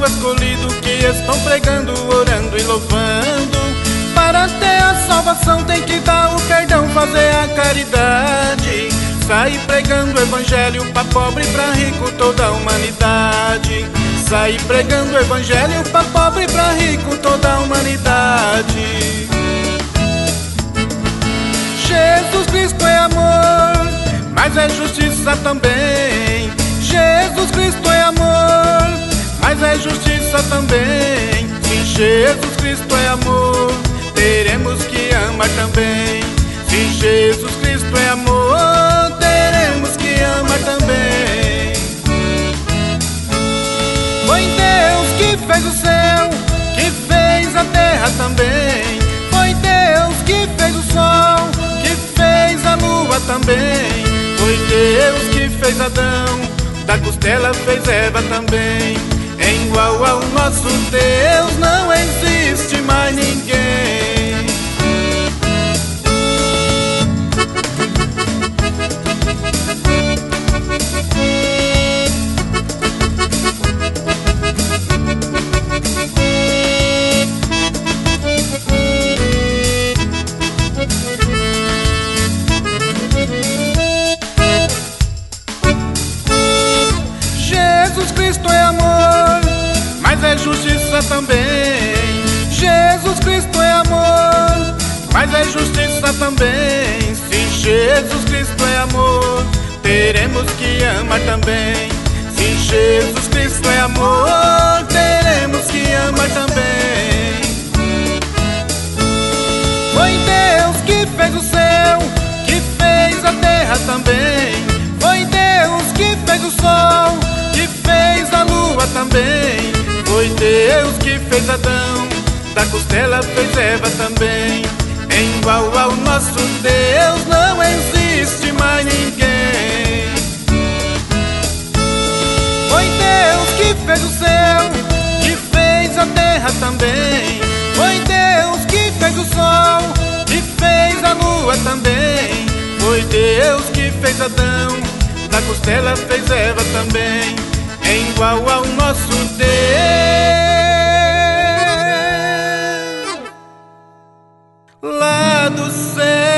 povo escolhido que estão pregando, orando e louvando. Para ter a salvação tem que dar o perdão, fazer a caridade. Sair pregando o evangelho pra pobre, pra rico, toda a humanidade. Sair pregando o evangelho pra pobre, pra rico, toda a humanidade. Jesus Cristo é amor, mas é justiça também. Jesus Cristo é amor, mas é justiça também. Se Jesus Cristo é amor, teremos que amar também. Se Jesus Cristo é amor, teremos que amar também. Foi Deus que fez o céu, que fez a terra também. Foi Deus que fez o sol, que fez a lua também. Foi Deus que fez Adão, da costela fez Eva também. Igual ao nosso Deus não existe mais ninguém. Jesus Cristo é amor, mas é justiça também. Jesus Cristo é amor, mas é justiça também. Se Jesus Cristo é amor, teremos que amar também. Se Jesus Cristo é amor, teremos que amar também. Foi Deus que fez o céu, que fez a terra também. Foi Deus que fez o sol, que fez a lua também. Foi Deus que fez Adão, da costela fez Eva também. Igual ao nosso Deus não existe mais ninguém. Foi Deus que fez o céu, que fez a terra também. Foi Deus que fez o sol, que fez a lua também. Foi Deus que fez Adão, da costela fez Eva também. Igual ao nosso Deus lá do céu.